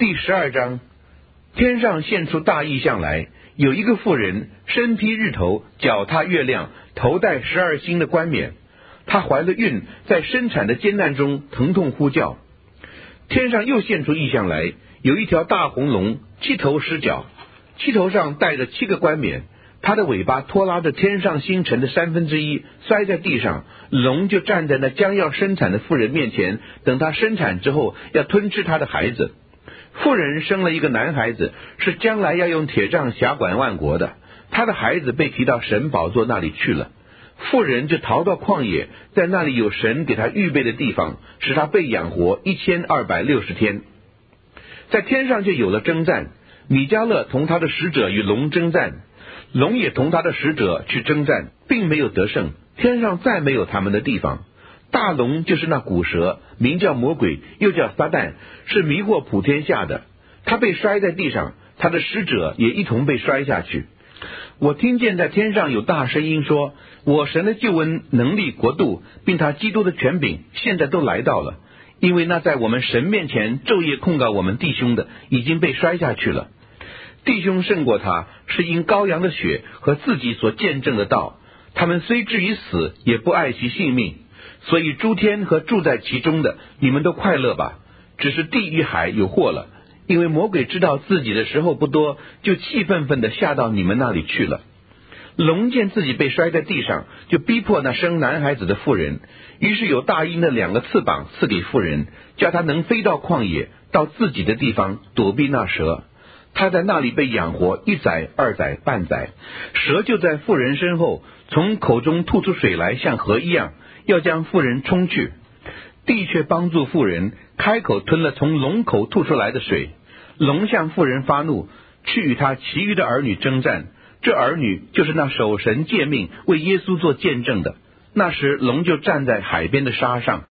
第12章，天上现出大异象来，有一个妇人，身披日头，脚踏月亮，头戴12星的冠冕。她怀了孕，在生产的艰难中疼痛呼叫。天上又现出异象来，有一条大红龙，7头10脚，七头上戴着7个冠冕。它的尾巴拖拉着天上星辰的1/3，摔在地上。龙就站在那将要生产的妇人面前，等她生产之后，要吞吃她的孩子。妇人生了一个男孩子，是将来要用铁杖辖管万国的。他的孩子被提到神宝座那里去了。妇人就逃到旷野，在那里有神给他预备的地方，使他被养活1260天。在天上就有了征战，米迦勒同他的使者与龙征战，龙也同他的使者去征战，并没有得胜。天上再没有他们的地方。大龙就是那古蛇，名叫魔鬼，又叫撒旦，是迷惑普天下的。他被摔在地上，他的使者也一同被摔下去。我听见在天上有大声音说，我神的救恩、能力、国度，并他基督的权柄，现在都来到了。因为那在我们神面前昼夜控告我们弟兄的，已经被摔下去了。弟兄胜过他，是因羔羊的血和自己所见证的道。他们虽至于死，也不爱惜性命。所以诸天和住在其中的，你们都快乐吧。只是地与海有祸了，因为魔鬼知道自己的时候不多，就气愤愤地下到你们那里去了。龙见自己被摔在地上，就逼迫那生男孩子的妇人，于是有大鹰的2个翅膀赐给妇人，叫她能飞到旷野，到自己的地方躲避那蛇。他在那里被养活1载、2载、半载。蛇就在妇人身后，从口中吐出水来，像河一样，要将妇人冲去。地却帮助妇人，开口吞了从龙口吐出来的水。龙向妇人发怒，去与他其余的儿女征战。这儿女就是那守神诫命为耶稣做见证的。那时龙就站在海边的沙上。